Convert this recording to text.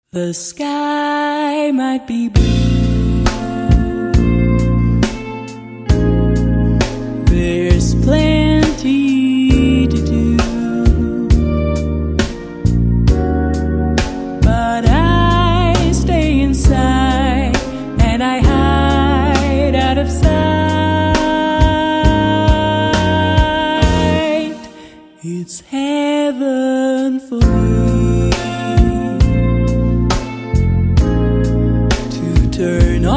The sky might be blue, there's plenty to do, but I stay inside and I hide out of sight. It's heaven for me. Turn on